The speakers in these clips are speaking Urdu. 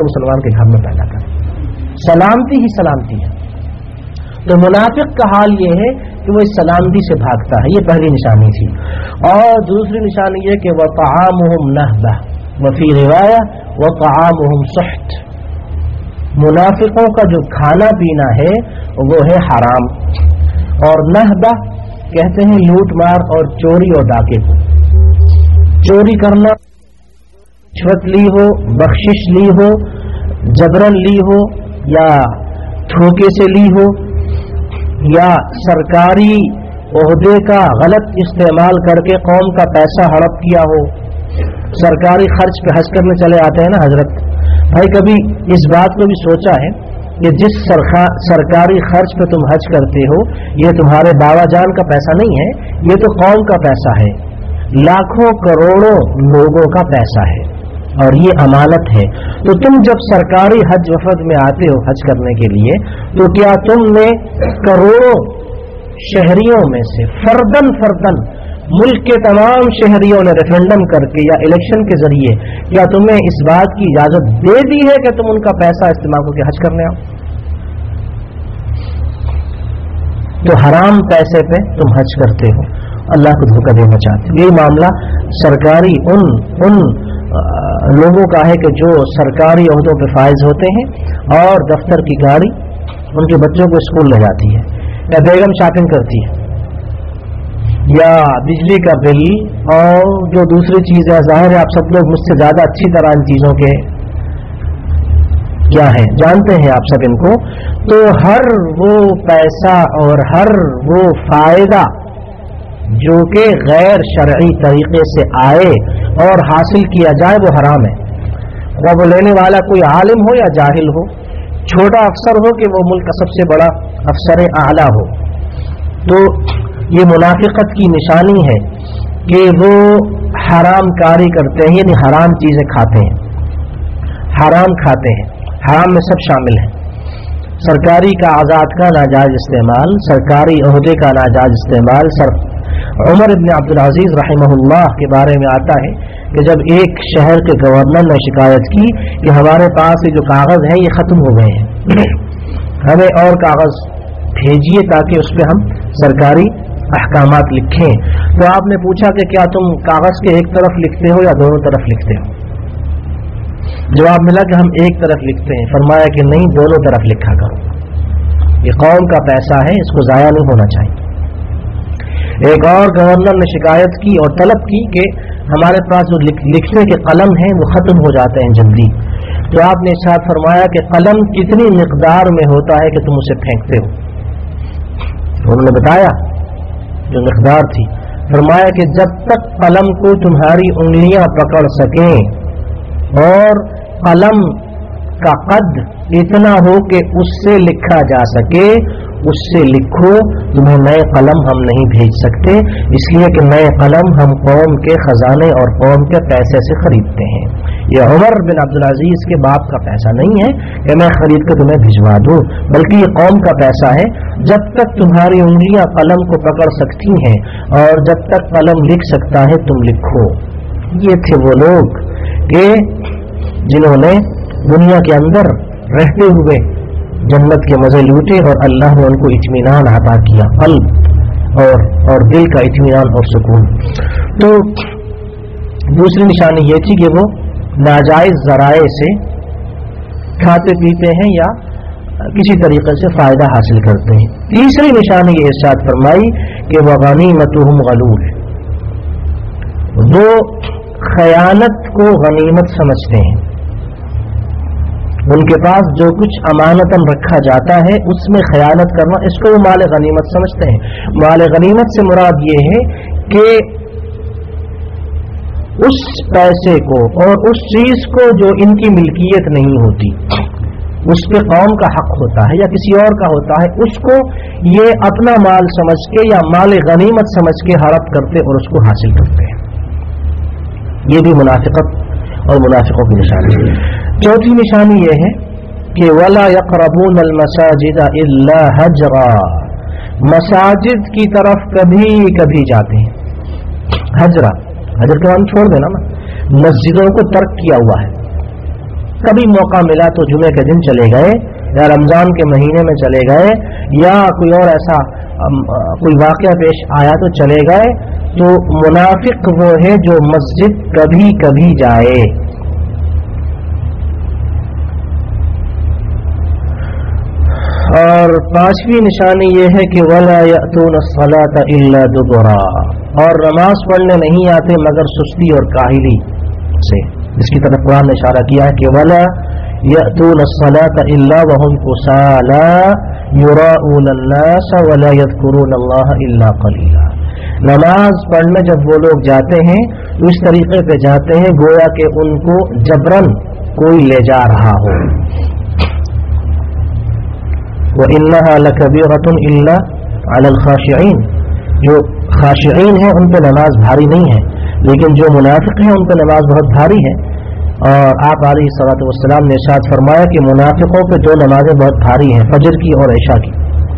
مسلمان کے گھر میں پیدا کریں. سلامتی ہی سلامتی ہے. تو منافق کا حال یہ ہے کہ وہ اس سلامتی سے بھاگتا ہے. یہ پہلی نشانی تھی. اور دوسری نشانی یہ کہ وَطَعَامُهُمْ نَهْبَةٌ وَفِي رِوَایَةٍ وَطَعَامُهُمْ سُحْتٌ. منافقوں کا جو کھانا پینا ہے وہ ہے حرام. اور نہبہ کہتے ہیں لوٹ مار اور چوری اور ڈاکے کو. چوری کرنا، رشوت لی ہو، بخشش لی ہو، جبرن لی ہو، یا دھوکے سے لی ہو، یا سرکاری عہدے کا غلط استعمال کر کے قوم کا پیسہ ہڑپ کیا ہو. سرکاری خرچ پہ حج کرنے چلے آتے ہیں نا حضرت بھائی، کبھی اس بات کو بھی سوچا ہے کہ جس سرکاری خرچ پہ تم حج کرتے ہو یہ تمہارے باوا جان کا پیسہ نہیں ہے، یہ تو قوم کا پیسہ ہے، لاکھوں کروڑوں لوگوں کا پیسہ ہے اور یہ امانت ہے. تو تم جب سرکاری حج وفد میں آتے ہو حج کرنے کے لیے تو کیا تم نے کروڑوں شہریوں میں سے فردن ملک کے تمام شہریوں نے ریفرنڈم کر کے یا الیکشن کے ذریعے کیا تمہیں اس بات کی اجازت دے دی ہے کہ تم ان کا پیسہ استعمال کر کے حج کرنے آؤ؟ تو حرام پیسے پہ تم حج کرتے ہو، اللہ کو دھوکہ دینا چاہتے. یہ معاملہ سرکاری ان لوگوں کا ہے کہ جو سرکاری عہدوں پہ فائز ہوتے ہیں اور دفتر کی گاڑی ان کے بچوں کو اسکول لے جاتی ہے، یا بیگم شاپنگ کرتی ہے، یا بجلی کا بل اور جو دوسری چیز ہے. ظاہر ہے آپ سب لوگ مجھ سے زیادہ اچھی طرح ان چیزوں کے کیا ہیں جانتے ہیں آپ سب ان کو. تو ہر وہ پیسہ اور ہر وہ فائدہ جو کہ غیر شرعی طریقے سے آئے اور حاصل کیا جائے وہ حرام ہے. وہ لینے والا کوئی عالم ہو یا جاہل ہو، چھوٹا افسر ہو کہ وہ ملک کا سب سے بڑا افسر اعلیٰ ہو. تو یہ منافقت کی نشانی ہے کہ وہ حرام کاری کرتے ہیں، یعنی حرام چیزیں کھاتے ہیں، حرام کھاتے ہیں. حرام میں سب شامل ہیں. سرکاری کا آزاد کا ناجائز استعمال، سرکاری عہدے کا ناجائز استعمال. عمر ابن عبدالعزیز رحمہ اللہ کے بارے میں آتا ہے کہ جب ایک شہر کے گورنر نے شکایت کی کہ ہمارے پاس یہ جو کاغذ ہیں یہ ختم ہو گئے ہیں، ہمیں اور کاغذ بھیجیے تاکہ اس پہ ہم سرکاری احکامات لکھیں. تو آپ نے پوچھا کہ کیا تم کاغذ کے ایک طرف لکھتے ہو یا دونوں طرف لکھتے ہو؟ جواب ملا کہ ہم ایک طرف لکھتے ہیں. فرمایا کہ نہیں، دونوں طرف لکھا کرو، یہ قوم کا پیسہ ہے، اس کو ضائع نہیں ہونا چاہیے. ایک اور گورنر نے شکایت کی اور طلب کی کہ ہمارے پاس جو لکھنے کے قلم ہیں وہ ختم ہو جاتے ہیں جلدی. تو آپ نے ارشاد فرمایا کہ قلم کتنی مقدار میں ہوتا ہے کہ تم اسے پھینکتے ہو؟ انہوں نے بتایا جو مقدار تھی. فرمایا کہ جب تک قلم کو تمہاری انگلیاں پکڑ سکیں اور قلم کا قد اتنا ہو کہ اس سے لکھا جا سکے اس سے لکھو. تمہیں نئے قلم ہم نہیں بھیج سکتے، اس لیے کہ نئے قلم ہم قوم کے خزانے اور قوم کے پیسے سے خریدتے ہیں. یہ عمر بن عبدالعزیز کے باپ کا پیسہ نہیں ہے کہ میں خرید کے تمہیں بھجوا دوں، بلکہ یہ قوم کا پیسہ ہے. جب تک تمہاری انگلیاں قلم کو پکڑ سکتی ہیں اور جب تک قلم لکھ سکتا ہے تم لکھو. یہ تھے وہ لوگ کہ جنہوں نے دنیا کے اندر رہتے ہوئے جنت کے مزے لوٹے اور اللہ نے ان کو اطمینان عطا کیا، قلب اور دل کا اطمینان اور سکون. تو دوسری نشانی یہ تھی کہ وہ ناجائز ذرائع سے کھاتے پیتے ہیں یا کسی طریقے سے فائدہ حاصل کرتے ہیں. تیسری نشانی یہ ارشاد فرمائی کہ وغنیمتہم غلول، وہ خیانت کو غنیمت سمجھتے ہیں. ان کے پاس جو کچھ امانتاً رکھا جاتا ہے اس میں خیانت کرنا، اس کو وہ مال غنیمت سمجھتے ہیں. مال غنیمت سے مراد یہ ہے کہ اس پیسے کو اور اس چیز کو جو ان کی ملکیت نہیں ہوتی، اس پہ قوم کا حق ہوتا ہے یا کسی اور کا ہوتا ہے، اس کو یہ اپنا مال سمجھ کے یا مال غنیمت سمجھ کے ہڑپ کرتے اور اس کو حاصل کرتے ہیں. یہ بھی منافقت اور منافقوں کی نشانی ہے. چوتھی نشانی یہ ہے کہ وَلَا يَقْرَبُونَ الْمَسَاجِدَ إِلَّا حَجْرًا، مساجد کی طرف کبھی کبھی جاتے ہیں. حجر کا ہم چھوڑ دینا نا، مسجدوں کو ترک کیا ہوا ہے. کبھی موقع ملا تو جمعے کے دن چلے گئے یا رمضان کے مہینے میں چلے گئے یا کوئی اور ایسا کوئی واقعہ پیش آیا تو چلے گئے، تو منافق وہ ہے جو مسجد کبھی کبھی جائے۔ اور پانچویں نشانی یہ ہے کہ وَلَا يَأْتُونَ الصَّلَاةَ إِلَّا دُبُرًا، اور نماز پڑھنے نہیں آتے مگر سستی اور کاہلی سے، جس کی طرف قرآن نے اشارہ کیا ہے کہ وَلَا يَأْتُونَ الصَّلَاةَ إِلَّا وَهُمْ كُسَالَىٰ يُرَاءُونَ النَّاسَ وَلَا يَذْكُرُونَ اللَّهَ إِلَّا قَلِيلًا۔ نماز پڑھنے جب وہ لوگ جاتے ہیں تو اس طریقے پہ جاتے ہیں گویا کہ ان کو جبرن کوئی لے جا رہا ہو۔ وَإِنَّهَا لَكَبِيرَةٌ إِلَّا عَلَى الْخَاشِعِينَ، جو خاشعین ہیں ان پہ نماز بھاری نہیں ہے، لیکن جو منافق ہیں ان پہ نماز بہت بھاری ہے۔ اور آپ علیہ الصلوۃ والسلام نے ارشاد فرمایا کہ منافقوں پہ دو نمازیں بہت بھاری ہیں، فجر کی اور عشاء کی۔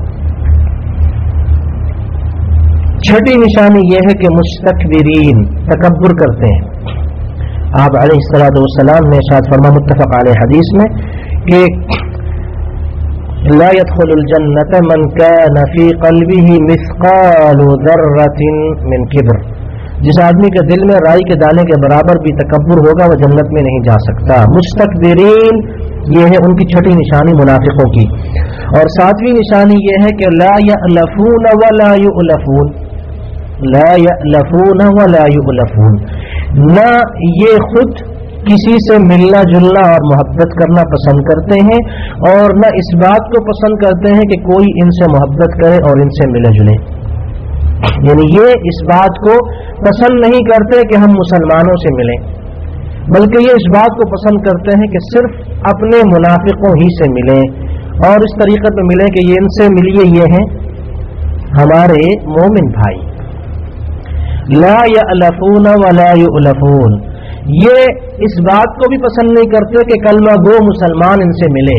چھٹی نشانی یہ ہے کہ مستکبرین، تکبر کرتے ہیں۔ آپ علیہ الصلوۃ والسلام نے ارشاد فرمایا متفق علیہ حدیث میں کہ لا يدخل الجنة من كان في قلبه مثقال ذرة من كبر، جس آدمی کے دل میں رائی کے دانے کے برابر بھی تکبر ہوگا وہ جنت میں نہیں جا سکتا۔ مستکبرین یہ ہے ان کی چھٹی نشانی منافقوں کی۔ اور ساتویں نشانی یہ ہے کہ لا یألفون ولا یؤلفون، لا یألفون ولا یؤلفون، نہ یہ خود کسی سے ملنا جلنا اور محبت کرنا پسند کرتے ہیں اور نہ اس بات کو پسند کرتے ہیں کہ کوئی ان سے محبت کرے اور ان سے ملے جلے، یعنی یہ اس بات کو پسند نہیں کرتے کہ ہم مسلمانوں سے ملیں، بلکہ یہ اس بات کو پسند کرتے ہیں کہ صرف اپنے منافقوں ہی سے ملیں اور اس طریقے پہ ملیں کہ یہ ان سے ملیے، یہ ہیں ہمارے مومن بھائی۔ لا یألفون ولا یؤلفون، یہ اس بات کو بھی پسند نہیں کرتے کہ کلمہ گو مسلمان ان سے ملے،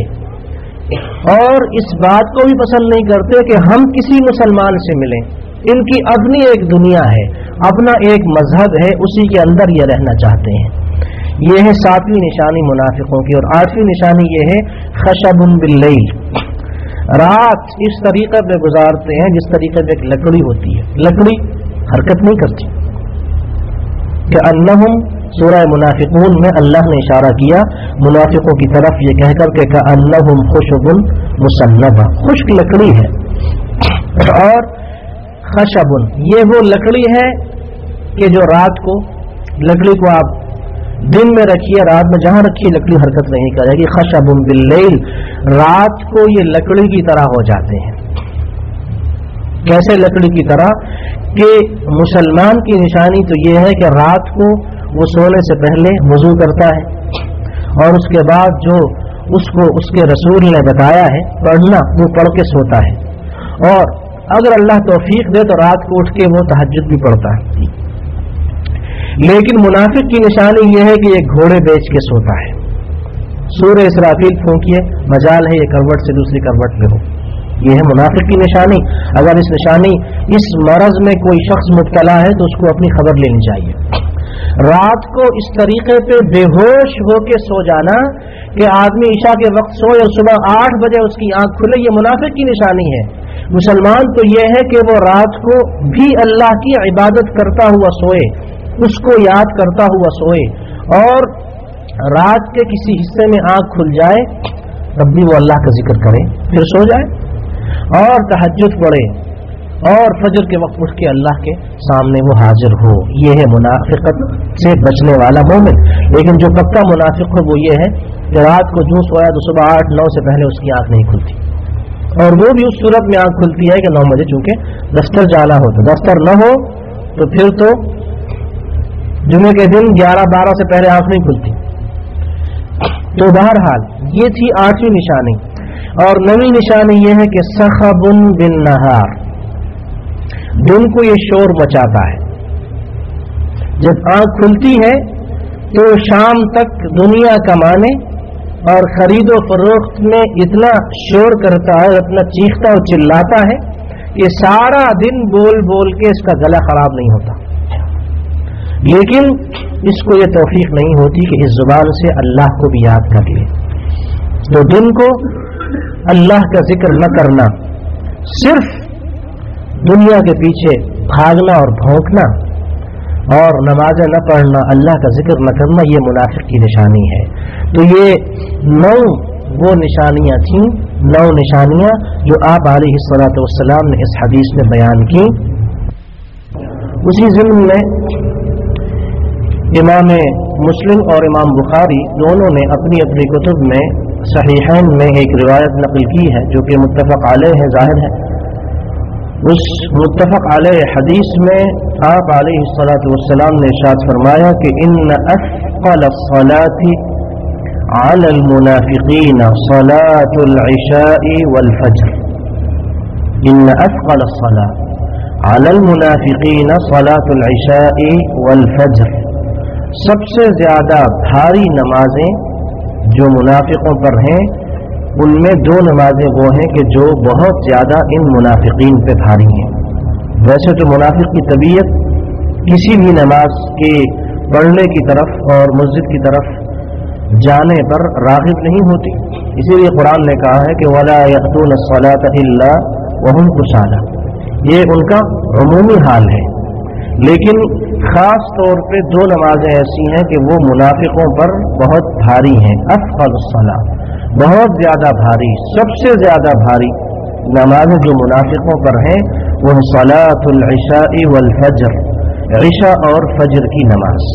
اور اس بات کو بھی پسند نہیں کرتے کہ ہم کسی مسلمان سے ملیں۔ ان کی اپنی ایک دنیا ہے، اپنا ایک مذہب ہے، اسی کے اندر یہ رہنا چاہتے ہیں۔ یہ ہے ساتویں نشانی منافقوں کی۔ اور آٹھویں نشانی یہ ہے خشب باللیل، رات اس طریقے پہ گزارتے ہیں جس طریقے پہ ایک لکڑی ہوتی ہے، لکڑی حرکت نہیں کرتی، کہ انہم سورہ منافقون میں اللہ نے اشارہ کیا منافقوں کی طرف یہ کہہ کر کہ کأنہم خشب مسندہ، خشک لکڑی ہے۔ اور خشب یہ وہ لکڑی ہے کہ جو رات کو، لکڑی کو آپ دن میں رکھیے، رات میں جہاں رکھیے لکڑی حرکت نہیں کرے گی۔ خشب باللیل، رات کو یہ لکڑی کی طرح ہو جاتے ہیں۔ کیسے لکڑی کی طرح؟ کہ مسلمان کی نشانی تو یہ ہے کہ رات کو وہ سونے سے پہلے وضو کرتا ہے اور اس کے بعد جو اس کو اس کے رسول نے بتایا ہے پڑھنا وہ پڑھ کے سوتا ہے، اور اگر اللہ توفیق دے تو رات کو اٹھ کے وہ تہجد بھی پڑھتا ہے۔ لیکن منافق کی نشانی یہ ہے کہ یہ گھوڑے بیچ کے سوتا ہے۔ سورہ اسرافیل پھونکیے، مجال ہے یہ کروٹ سے دوسری کروٹ پہ ہو، یہ ہے منافق کی نشانی۔ اگر اس مرض میں کوئی شخص مبتلا ہے تو اس کو اپنی خبر لینی چاہیے۔ رات کو اس طریقے پہ بے ہوش ہو کے سو جانا کہ آدمی عشاء کے وقت سوئے اور صبح 8 بجے اس کی آنکھ کھلے، یہ منافق کی نشانی ہے۔ مسلمان تو یہ ہے کہ وہ رات کو بھی اللہ کی عبادت کرتا ہوا سوئے، اس کو یاد کرتا ہوا سوئے، اور رات کے کسی حصے میں آنکھ کھل جائے تب بھی وہ اللہ کا ذکر کرے، پھر سو جائے اور تہجد پڑھے اور فجر کے وقت اٹھ کے اللہ کے سامنے وہ حاضر ہو۔ یہ ہے منافقت سے بچنے والا مومن۔ لیکن جو پکا منافق ہو وہ یہ ہے کہ رات کو جو سویا تو صبح 8-9 سے پہلے اس کی آنکھ نہیں کھلتی، اور وہ بھی اس صورت میں آنکھ کھلتی ہے کہ 9 بجے چونکہ دفتر جانا ہو، تو دفتر نہ ہو تو پھر تو جمعے کے دن 11-12 سے پہلے آنکھ نہیں کھلتی۔ تو بہرحال یہ تھی 8ویں نشانی۔ اور 9ویں نشانی یہ ہے کہ سخب بالنہار، دن کو یہ شور مچاتا ہے۔ جب آنکھ کھلتی ہے تو شام تک دنیا کمانے اور خرید و فروخت میں اتنا شور کرتا ہے، اتنا چیختا اور چلاتا ہے کہ سارا دن بول بول کے اس کا گلا خراب نہیں ہوتا۔ لیکن اس کو یہ توفیق نہیں ہوتی کہ اس زبان سے اللہ کو بھی یاد کر لے. تو دن کو اللہ کا ذکر نہ کرنا، صرف دنیا کے پیچھے بھاگنا اور بھونکنا اور نمازیں نہ پڑھنا، اللہ کا ذکر نہ کرنا، یہ منافق کی نشانی ہے. تو یہ 9 وہ نشانیاں تھیں، 9 نشانیاں جو آپ علیہ الصلوۃ والسلام نے اس حدیث میں بیان کی. اسی ضمن میں امام مسلم اور امام بخاری دونوں نے اپنی اپنی کتب میں صحیحین میں ایک روایت نقل کی ہے جو کہ متفق علیہ ہے، ظاہر ہے. اس متفق علیہ حدیث میں آپ علیہ الصلوۃ والسلام نے ارشاد فرمایا کہ ان اثقل الصلاة على المنافقين صلاة العشاء والفجر. ان اثقل الصلاة على المنافقين صلاة العشاء والفجر. سب سے زیادہ بھاری نمازیں جو منافقوں پر ہیں ان میں 2 نمازیں وہ ہیں کہ جو بہت زیادہ ان منافقین پہ بھاری ہیں. ویسے تو منافق کی طبیعت کسی بھی نماز کے پڑھنے کی طرف اور مسجد کی طرف جانے پر راغب نہیں ہوتی، اسی لیے قرآن نے کہا ہے کہ وَلَا يَأْتُونَ الصَّلَاةَ إِلَّا وَهُمْ كُسَالَىٰ. یہ ان کا عمومی حال ہے، لیکن خاص طور پہ 2 نمازیں ایسی ہیں کہ وہ منافقوں پر بہت بھاری ہیں. اثقل الصلاة، بہت زیادہ بھاری، سب سے زیادہ بھاری نمازیں جو منافقوں پر ہیں وہ صلاة العشاء والفجر، عشاء اور فجر کی نماز.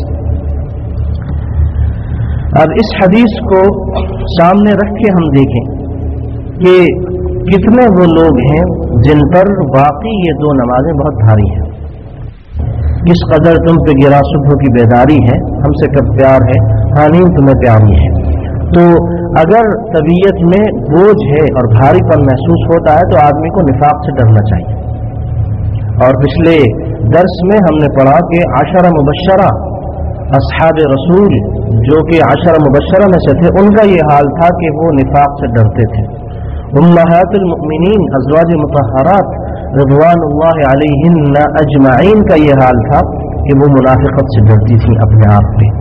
اب اس حدیث کو سامنے رکھ کے ہم دیکھیں کہ کتنے وہ لوگ ہیں جن پر واقعی یہ 2 نمازیں بہت بھاری ہیں. کس قدر تم پہ گرا صبح کی بیداری ہے، ہم سے کب پیار ہے، حنین تمہیں پیاری ہے. تو اگر طبیعت میں بوجھ ہے اور بھاری پن محسوس ہوتا ہے تو آدمی کو نفاق سے ڈرنا چاہیے. اور پچھلے درس میں ہم نے پڑھا کہ 10 مبشرہ اصحاب رسول جو کہ 10 مبشرہ میں سے تھے، ان کا یہ حال تھا کہ وہ نفاق سے ڈرتے تھے. امہات المؤمنین ازواج مطہرات رضوان اللہ علیہن اجمعین کا یہ حال تھا کہ وہ منافقت سے ڈرتی تھیں اپنے آپ پہ.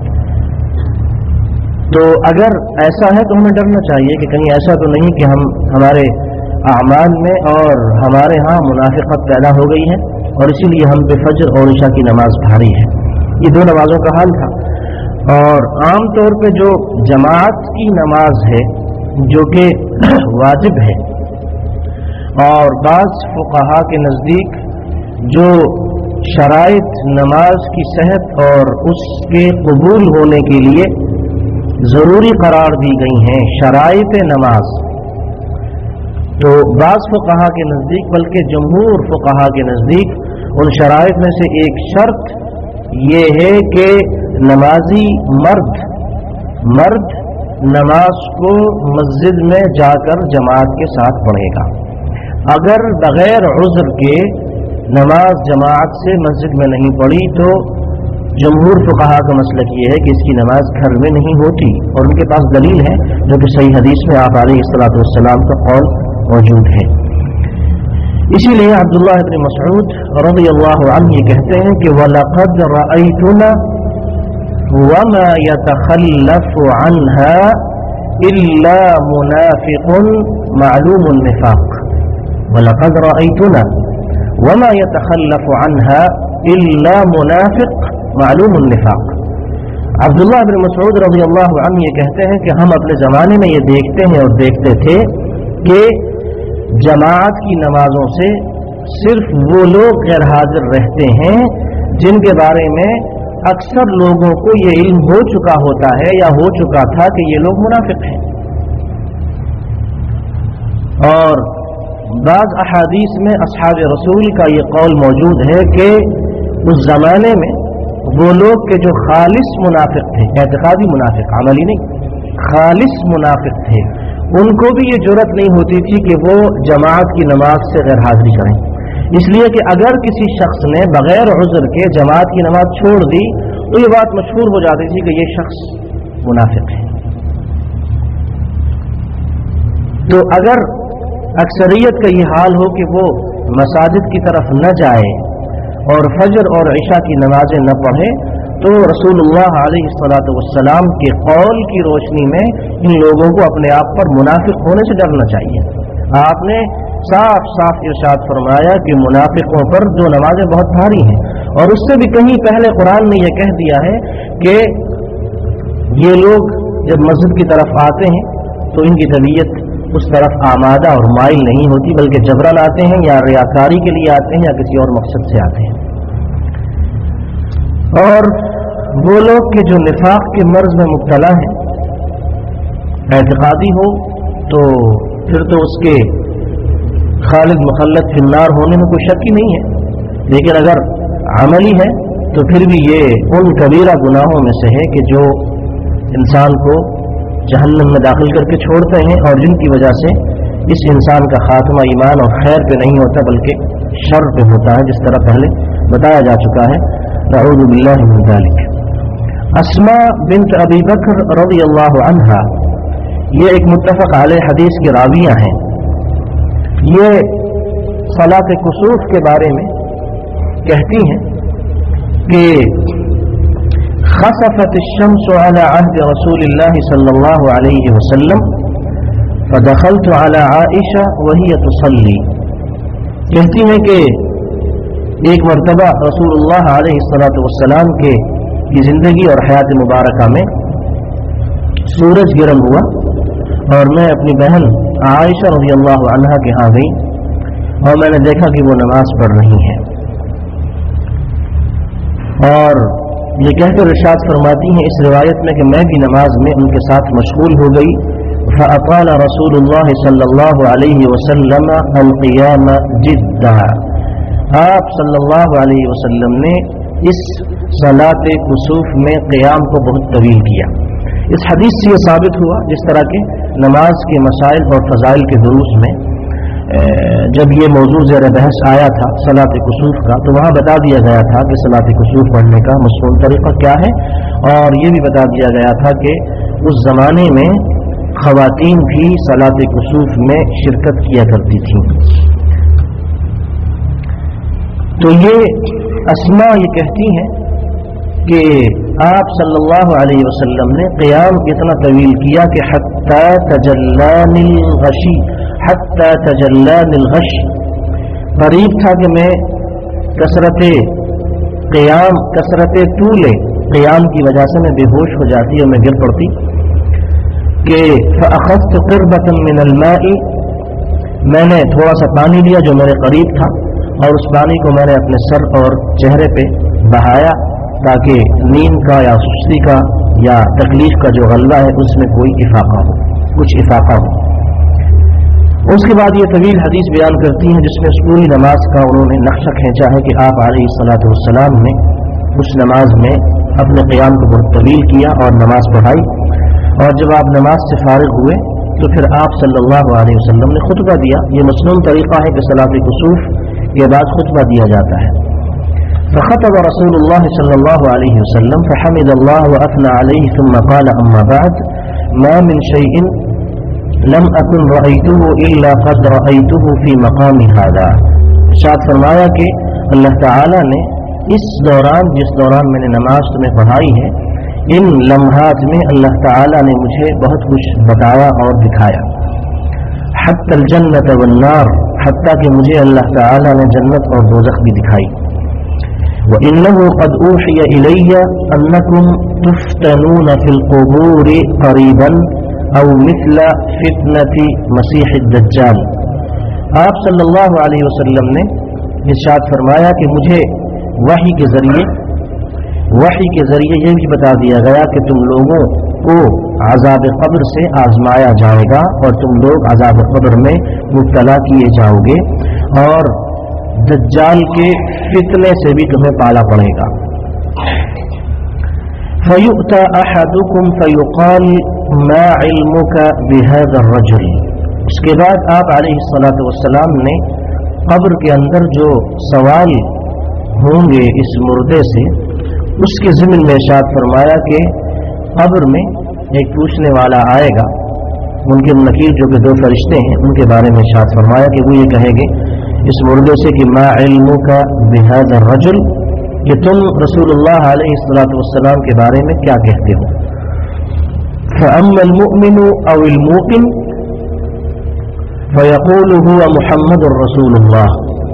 تو اگر ایسا ہے تو ہمیں ڈرنا چاہیے کہ کہیں ایسا تو نہیں کہ ہمارے اعمال میں اور ہمارے ہاں منافقت پیدا ہو گئی ہے اور اسی لیے ہم پہ فجر اور عشاء کی نماز بھاری ہے. یہ 2 نمازوں کا حال تھا. اور عام طور پہ جو جماعت کی نماز ہے جو کہ واجب ہے، اور بعض فقہا کے نزدیک جو شرائط نماز کی صحت اور اس کے قبول ہونے کے لیے ضروری قرار دی گئی ہیں، شرائط نماز، تو بعض فقہا کے نزدیک بلکہ جمہور فقہا کے نزدیک ان شرائط میں سے ایک شرط یہ ہے کہ نمازی مرد نماز کو مسجد میں جا کر جماعت کے ساتھ پڑھے گا. اگر بغیر عذر کے نماز جماعت سے مسجد میں نہیں پڑھی تو جمہور فقہا کا مسلک یہ ہے کہ اس کی نماز گھر میں نہیں ہوتی، اور ان کے پاس دلیل ہے جو کہ صحیح حدیث میں آپ علیہ الصلوۃ والسلام کا قول موجود ہے. اسی لیے عبداللہ ابن مسعود رضی اللہ عنہ یہ کہتے ہیں کہ وَلَقَدْ رَأَيْتُنَا وَمَا يَتَخَلَّفُ عَنْهَا إِلَّا مُنَافِقٌ مَعْلُومُ النِّفَاقِ. وَلَقَدْ رَأَيْتُنَا وَمَا يَتَخَلَّفُ عَنْهَا إِلَّا مُنَافِقٌ مَعْلُومُ النِّفَاقِ. عبداللہ ابن مسعود رضی اللہ عنہ یہ کہتے ہیں کہ ہم اپنے زمانے میں یہ دیکھتے ہیں اور دیکھتے تھے کہ جماعت کی نمازوں سے صرف وہ لوگ غیر حاضر رہتے ہیں جن کے بارے میں اکثر لوگوں کو یہ علم ہو چکا ہوتا ہے یا ہو چکا تھا کہ یہ لوگ منافق ہیں. اور بعض احادیث میں اصحاب رسول کا یہ قول موجود ہے کہ اس زمانے میں وہ لوگ کہ جو خالص منافق تھے، اعتقادی منافق، عملی نہیں، خالص منافق تھے، ان کو بھی یہ جرأت نہیں ہوتی تھی کہ وہ جماعت کی نماز سے غیر حاضری کریں، اس لیے کہ اگر کسی شخص نے بغیر عذر کے جماعت کی نماز چھوڑ دی تو یہ بات مشہور ہو جاتی تھی کہ یہ شخص منافق ہے. تو اگر اکثریت کا یہ حال ہو کہ وہ مساجد کی طرف نہ جائے اور فجر اور عشاء کی نمازیں نہ پڑھے تو रसूलुल्लाह अलैहिस्सलातु वस्सलाम के कौल की रोशनी में इन लोगों को अपने आप पर मुनाफिक होने से डरना चाहिए। आपने साफ साफ इरशाद फरमाया कि मुनाफिकों पर जो नमाजें बहुत भारी हैं, और उससे भी कहीं पहले कुरान ने यह कह दिया है कि ये लोग जब मस्जिद की तरफ आते हैं तो इनकी तबीयत उस तरफ आमादा और माइल नहीं होती, बल्कि जबरन आते हैं या रियाकारी के लिए आते हैं या किसी और मकसद से आते हैं। और वो लोग के जो निफाक के मर्ज में मुब्तला हैं, एतकादी हो तो फिर तो उसके खालिद मुखल्लद फिन्नार होने में कोई शक ही नहीं है, लेकिन अगर अमली है तो फिर भी ये उन कबीरा गुनाहों में से है कि जो इंसान को जहन्नम में दाखिल करके छोड़ते हैं और जिनकी वजह से इस इंसान का खात्मा ईमान और खैर पे नहीं होता बल्कि शर पे होता है, जिस तरह पहले बताया जा चुका है। नऊज़ु बिल्लाहि मिन ज़ालिक। अस्मा बिन्त अबी बकर रज़ियल्लाहु अन्हा, ये एक मुत्तफ़क़ अलैह हदीस की रावियाँ हैं। ये सलात कुसूफ के बारे में कहती हैं कि खसफत अश-शम्सु अला अहद रसूलिल्लाह सल्लल्लाहु अलैहि वसल्लम फदखलतु अला आइशा वहिय तुसल्ली। कहती हैं कि एक मरतबा रसूलुल्लाह अलैहिस्सलातु वस्सलाम की ज़िंदगी और हयात मुबारका में सूरज गिरम हुआ और मैं अपनी बहन आयशा रज़ियल्लाहु अन्हा के यहाँ गई और मैंने देखा कि वो नमाज पढ़ रही हैं, और ये कहकर इरशाद फरमाती हैं इस रिवायत में कि मैं भी नमाज में उनके साथ मशगूल हो गई। फ़अताल रसूलुल्लाह सल्लल्लाहु अलैहि वसल्लम अल-क़ियाम जिद्दा। आप सल्लल्लाहु अलैहि वसल्लम ने इस सलात कुसूफ में क़ियाम को बहुत तवील किया। इस हदीस से ये साबित हुआ, जिस तरह के नमाज के मसाइल और फ़ज़ाइल के दुरूस में जब ये मौजू ज़ेर बहस आया था सलात कुसूफ का, तो वहाँ बता दिया गया था कि सलात कुसूफ पढ़ने का मशरूम तरीक़ा क्या है, और ये भी बता दिया गया था कि उस ज़माने में ख़वातीन भी सलात कुसूफ में शिरकत किया करती थीं। तो ये अस्मा ये कहती हैं कि आप सल्लल्लाहु अलैहि वसल्लम ने क़ियाम इतना तवील किया कि हत्ता तजल्लानिल गशी, हत्ता तजल्लानिल गश, करीब था कि मैं कसरते क़ियाम, कसरते तूले क़ियाम की वजह से मैं बेहोश हो जाती और मैं गिर पड़ती। कि फ़अख़ज़्तु क़िरबतन मिनल माई, मैंने थोड़ा सा पानी लिया जो मेरे करीब था और उस पानी को मैंने अपने सर और चेहरे पे बहाया ताकि नींद का या सुस्ती का या तकलीफ का जो गलबा है उसमें कोई इफाका हो, कुछ इफाका हो। उसके बाद ये तवील हदीस बयान करती हैं जिसमें पूरी नमाज का उन्होंने नक्शा खींचा है कि आप अलैहिस्सलातु वस्सलाम ने उस नमाज में अपने क़ियाम को बहुत तवील किया और नमाज पढ़ाई, और जब आप नमाज से फारिग हुए तो फिर आप सल्लल्लाहु अलैहि वसल्लम ने खुतबा दिया। ये मसनून तरीक़ा है कि सलात कुसूफ के बाद खुतबा दिया जाता है। फ़ख़तब रसूलुल्लाह सल्लल्लाहु अलैहि वसल्लम फ़हमिदल्लाह व अथना अलैहि सुम्मा क़ाल अम्मा बअद मा मिन शैइन लम अकुन रअयतुहु इल्ला क़द रअयतुहु फ़ी मक़ामी हाज़ा। इरशाद फरमाया कि अल्लाह ताला ने इस दौरान, जिस दौरान मैंने नमाज तुम्हें पढ़ाई है, इन लम्हात में अल्लाह ताला ने मुझे बहुत कुछ बताया और दिखाया। हत्तल जन्नत वन्नार, हत्ता कि मुझे अल्लाह ताला ने जन्नत और दोज़ख भी दिखाई। व इन्नहु क़द ऊहिय इलैया अन्नकुम तुफ्तनून फिल क़ुबूर क़रीबन औ मिस्ल फितनति मसीह दज्जाल। आप सल्लल्लाहु अलैहि वसल्लम ने इरशाद फरमाया कि मुझे वही के ज़रिए ये भी बता दिया गया कि तुम लोगों को अज़ाब क़ब्र से आजमाया जाएगा और तुम लोग अज़ाब क़ब्र में मुब्तला किए जाओगे, और दज्जाल के फितने से भी तुम्हें पाला पड़ेगा। फ़युअता अहदुकुम फ़युक़ाल मा इल्मुका बिहाज़ा अर्रजुल। उसके बाद आप अलैहिस्सलातु वस्सलाम ने क़ब्र के अंदर जो सवाल होंगे इस मुर्दे से, उसके ज़िम्न में इरशाद फरमाया कि क़ब्र में एक पूछने वाला आएगा, उनके नकीर जो कि दो फरिश्ते हैं, उनके बारे में इरशाद फरमाया कि वो ये कहेंगे इस मुर्दे से कि मा इल्मुका बिहाज़ा अर्रजुल, کہ تم رسول اللہ अलैहिस्सलाम के बारे में क्या कहते हो। فأما المؤمن أو الموقن فيقول هو محمد رسول الله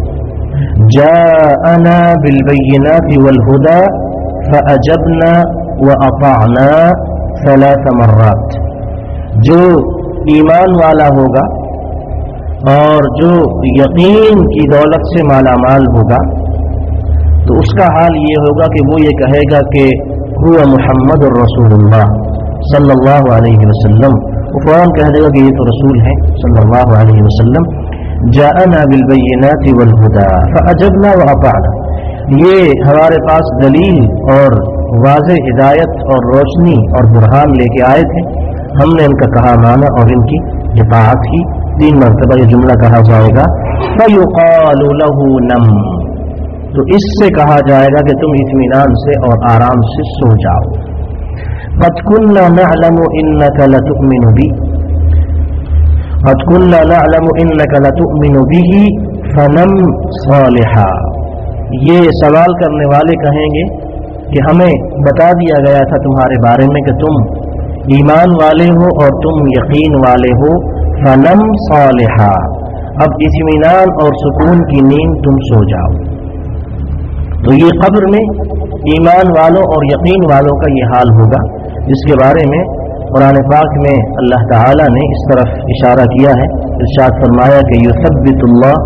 جاءنا بالبينات والهدى فأجبنا وأطعنا 3 مرات۔ جو ایمان والا ہوگا اور جو یقین کی دولت سے مالا مال ہوگا تو اس کا حال یہ ہوگا کہ وہ یہ کہے گا کہ هو محمد رسول اللہ صلی اللہ علیہ وسلم، وہ فوراً کہہ دے گا کہ یہ تو رسول ہیں صلی اللہ علیہ وسلم۔ جاءنا بالبینات والہدى فاجبنا واطعنا، یہ ہمارے پاس دلیل اور واضح ہدایت اور روشنی اور برہان لے کے آئے تھے، ہم نے ان کا کہا مانا اور ان کی اطاعت کی۔ 3 مرتبہ یہ جملہ کہا جائے گا۔ فیقال له نم، تو اس سے کہا جائے گا کہ تم اطمینان سے اور آرام سے سو جاؤ۔ قد كنا نعلم انك لتؤمن به قد كنا نعلم انك لتؤمن به فنم صالحا، یہ سوال کرنے والے کہیں گے کہ ہمیں بتا دیا گیا تھا تمہارے بارے میں کہ تم ایمان والے ہو اور تم یقین والے ہو، فنم صالحا، اب اطمینان اور سکون کی نیند تم سو جاؤ۔ تو یہ قبر میں ایمان والوں اور یقین والوں کا یہ حال ہوگا، جس کے بارے میں قرآن پاک میں اللہ تعالی نے اس طرف اشارہ کیا ہے، ارشاد فرمایا کہ یثبت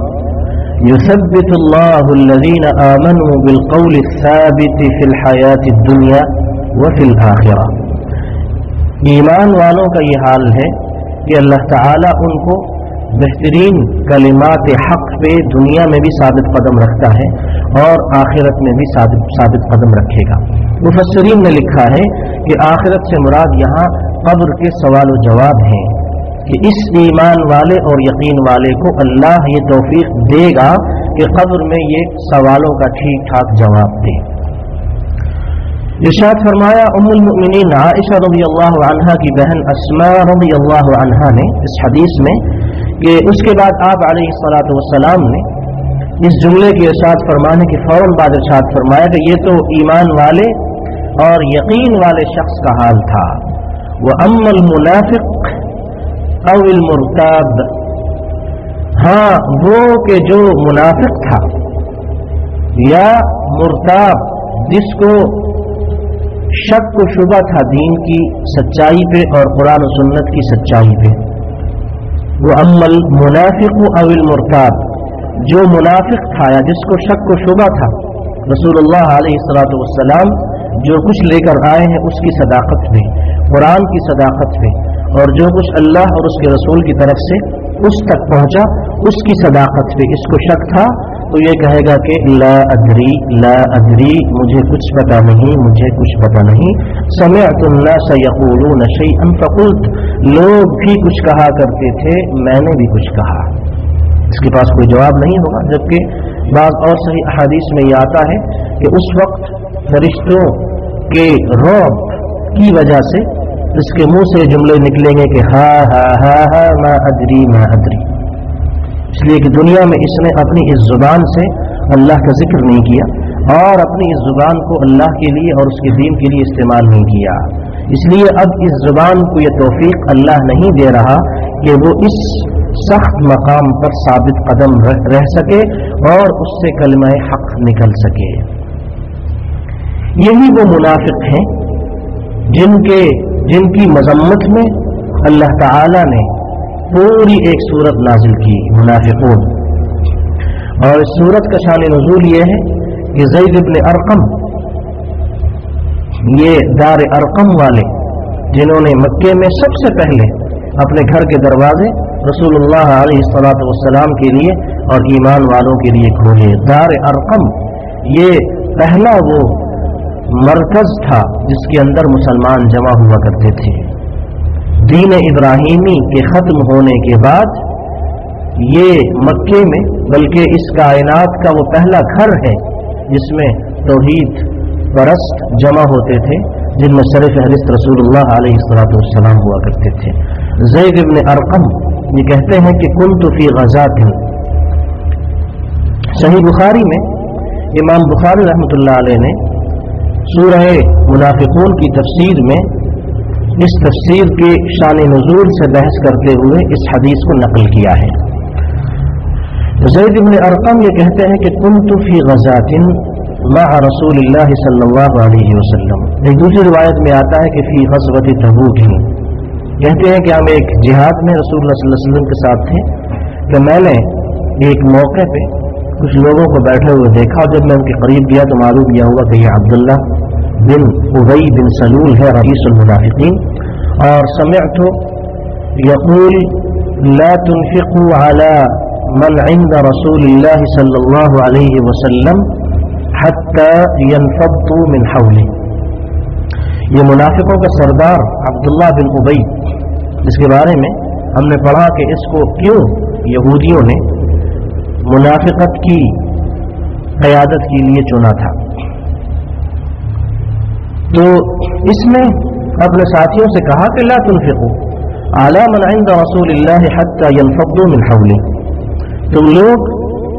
اللہ الذین آمنوا بالقول الثابت فی الحیات الدنیا وفی الآخرہ۔ ایمان والوں کا یہ حال ہے کہ اللہ تعالی ان کو بہترین کلمات حق پہ دنیا میں بھی ثابت قدم رکھتا ہے اور آخرت میں بھی ثابت قدم رکھے گا۔ مفسرین نے لکھا ہے کہ آخرت سے مراد یہاں قبر کے سوال و جواب ہیں، کہ اس ایمان والے اور یقین والے کو اللہ یہ توفیق دے گا کہ قبر میں یہ سوالوں کا ٹھیک ٹھاک جواب دے۔ ارشاد فرمایا ام المؤمنین عائشہ رضی اللہ عنہا کی بہن اسماء رضی اللہ عنہا نے اس حدیث میں کہ اس کے بعد آپ علیہ الصلوۃ والسلام نے اس جملے کے ارشاد فرمانے کے فوراً بعد ارشاد فرمایا کہ یہ تو ایمان والے اور یقین والے شخص کا حال تھا۔ وَأَمَّا الْمُنَافِقُ أَوْ الْمُرْتَابُ، ہاں وہ کہ جو منافق تھا یا مرتاب، جس کو شک و شبہ تھا دین کی سچائی پہ اور قرآن و سنت کی سچائی پہ۔ وَأَمَّا الْمُنَافِقُ أَوْ الْمُرْتَابُ، جو منافق تھا یا جس کو شک و شبہ تھا رسول اللہ علیہ السلام جو کچھ لے کر آئے ہیں اس کی صداقت پہ، قرآن کی صداقت پہ، اور جو کچھ اللہ اور اس کے رسول کی طرف سے اس تک پہنچا اس کی صداقت پہ اس کو شک تھا، تو یہ کہے گا کہ لا ادری، مجھے کچھ پتہ نہیں، مجھے کچھ پتہ نہیں۔ سمعت الناس یقولون شیئا فقلت، لوگ بھی کچھ کہا کرتے تھے میں نے بھی کچھ کہا۔ اس کے پاس کوئی جواب نہیں ہوگا، جبکہ بعض اور صحیح احادیث میں یہ آتا ہے کہ اس وقت فرشتوں کے رعب کی وجہ سے اس کے منہ سے جملے نکلیں گے کہ ہا ہا ہا ہا ما ادری، اس لیے کہ دنیا میں اس نے اپنی اس زبان سے اللہ کا ذکر نہیں کیا اور اپنی اس زبان کو اللہ کے لیے اور اس کے دین کے لیے استعمال نہیں کیا، اس لیے اب اس زبان کو یہ توفیق اللہ نہیں دے رہا کہ وہ اس سخت مقام پر ثابت قدم رہ سکے اور اس سے کلمہ حق نکل سکے۔ یہی وہ منافق ہیں جن کی مذمت میں اللہ تعالی نے پوری ایک سورت نازل کی، منافقون، اور اس سورت کا شان نزول یہ ہے کہ زید بن ارقم، یہ دار ارقم والے جنہوں نے مکے میں سب سے پہلے اپنے گھر کے دروازے رسول اللہ علیہ الصلوۃ والسلام کے لیے اور ایمان والوں کے لیے کھولے۔ دار ارقم یہ پہلا وہ مرکز تھا جس کے اندر مسلمان جمع ہوا کرتے تھے۔ دین ابراہیمی کے ختم ہونے کے بعد یہ مکے میں بلکہ اس کائنات کا وہ پہلا گھر ہے جس میں توحید پرست جمع ہوتے تھے، جن میں سر فہرست رسول اللہ علیہ السلام ہوا کرتے تھے۔ زید بن ارقم یہ کہتے ہیں کہ کنت فی غزات، صحیح بخاری میں امام بخاری رحمۃ اللہ علیہ نے سورہ منافقون کی تفسیر میں اس تفسیر کے شان نزول سے بحث کرتے ہوئے اس حدیث کو نقل کیا ہے۔ زید بن ارقم یہ کہتے ہیں کہ کنت فی غزات مع رسول اللہ صلی اللہ علیہ وسلم۔ ایک دوسری روایت میں آتا ہے کہ فی غزوۃ تبوک، کہتے ہیں کہ ہم ایک جہاد میں رسول اللہ صلی اللہ علیہ وسلم کے ساتھ تھے کہ میں نے ایک موقع پہ کچھ لوگوں کو بیٹھے ہوئے دیکھا، اور جب میں ان کے قریب گیا تو معلوم یہ ہوا کہ یہ عبداللہ بن ابی بن سلول ہے، رئیس المنافقین، اور سمعت یقول لا تنفقوا علی من عند رسول اللہ صلی اللہ علیہ وسلم حتی ينفضوا من حوله۔ یہ منافقوں کا سردار عبداللہ بن ابی، جس کے بارے میں ہم نے پڑھا کہ اس کو کیوں یہودیوں نے منافقت کی قیادت کے لیے چنا تھا، تو اس نے اپنے ساتھیوں سے کہا کہ لا تنفقوا علی من عند رسول اللہ حتی ينفضوا من حوله، تم لوگ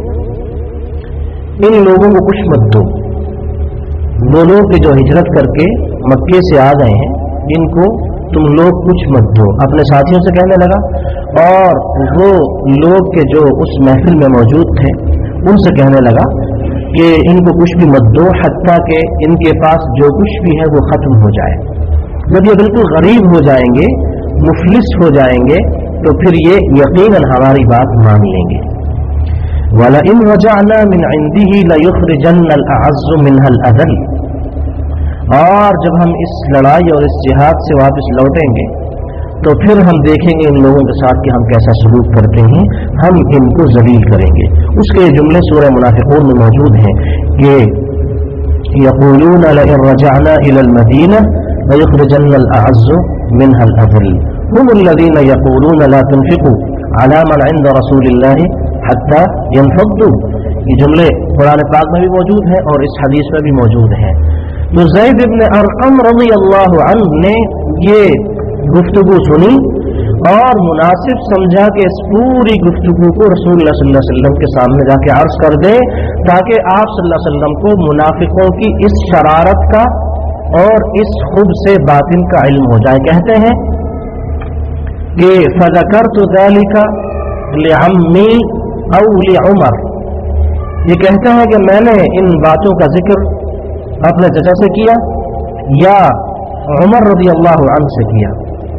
ان لوگوں کو کچھ مت دو، وہ لوگ کہ جو ہجرت کر کے مکے سے آ گئے ہیں ان کو تم لوگ کچھ مت دو، اپنے ساتھیوں سے کہنے لگا، اور وہ لوگ کہ جو اس محفل میں موجود تھے ان سے کہنے لگا کہ ان کو کچھ بھی مت دو حتیٰ کہ ان کے پاس جو کچھ بھی ہے وہ ختم ہو جائے۔ جب یہ بالکل غریب ہو جائیں گے، مفلس ہو جائیں گے، تو پھر یہ یقیناً ہماری بات مان لیں گے۔ وَلَئِنْ رَجَعْنَا مِنْ عِنْدِهِ لَيُخْرِجَنَّ الْأَعَزُّ مِنْهَا الْأَذَلَّ، اور جب ہم اس لڑائی اور اس جہاد سے واپس لوٹیں گے تو پھر ہم دیکھیں گے ان لوگوں کے ساتھ کہ ہم کیسا سلوک کرتے ہیں، ہم ان کو ذلیل کریں گے۔ اس کے جملے سورہ منافقون میں موجود ہیں کہ يَقُولُونَ لَئِنْ رَجَعْنَا إِلَى الْمَدِينَةِ لَيُخْرِجَنَّ الْأَعَزُّ مِنْهَا الْأَذَلَّ هُمُ الَّذِينَ يَقُولُونَ لَا تُنْفِقُوا عَلَى مَنْ عِنْدَ رَسُولِ اللَّهِ حتیٰ ينفضوا، یہ جملے قرآن پاک میں بھی موجود ہیں اور اس حدیث میں بھی موجود ہیں۔ تو زید بن ارقم رضی اللہ عنہ نے یہ گفتگو سنی اور مناسب سمجھا کہ اس پوری گفتگو کو رسول اللہ صلی اللہ علیہ وسلم کے سامنے جا کے عرض کر دے، تاکہ آپ صلی اللہ علیہ وسلم کو منافقوں کی اس شرارت کا اور اس خب سے باطن کا علم ہو جائے۔ کہتے ہیں کہ فذکرت ذلک لعمی او لعمر، یہ کہتے ہیں کہ میں نے ان باتوں کا ذکر اپنے چچا سے کیا یا عمر رضی اللہ عنہ سے کیا۔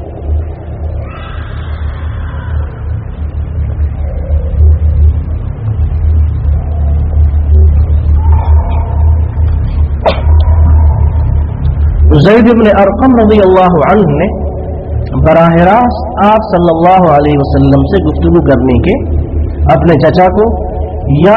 زید بن ارقم رضی اللہ عنہ نے براہ راست آپ صلی اللہ علیہ وسلم سے گفتگو کرنے کے اپنے چچا کو یا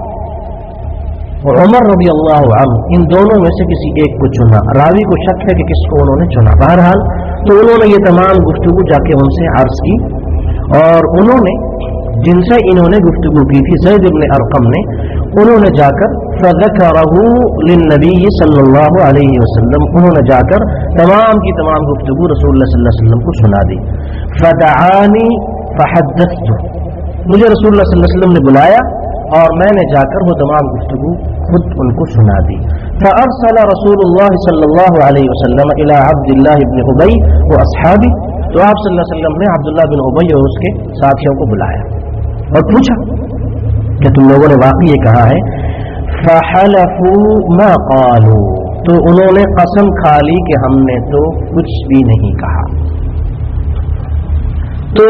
عمر رضی اللہ عنہ، ان دونوں میں سے کسی ایک کو چنا۔ راوی کو شک ہے کہ کس کو انہوں نے چنا، بہرحال تو انہوں نے یہ تمام گفتگو جا کے ان سے عرض کی، اور انہوں نے جن سے انہوں نے گفتگو کی تھی زید بن ارقم نے، انہوں نے جا کر فذکرہ للنبی صلی اللہ علیہ وسلم، انہوں نے جا کر تمام کی تمام گفتگو رسول اللہ صلی اللہ علیہ وسلم کو سنا دی۔ فدعانی فحدثت، مجھے رسول اللہ صلی اللہ علیہ وسلم نے بلایا اور میں نے جا کر وہ تمام گفتگو خود ان کو سنا دی۔ فارسل رسول اللہ صلی اللہ علیہ وسلم الى عبد اللہ بن ابی واصحابہ، تو آپ صلی اللہ علیہ وسلم نے عبداللہ بن ابی اور اس کے ساتھیوں کو بلایا اور پوچھا کہ تم لوگوں نے واقعی یہ کہا ہے؟ فحلفوا ما قالوا، تو انہوں نے قسم کھا لی کہ ہم نے تو کچھ بھی نہیں کہا۔ تو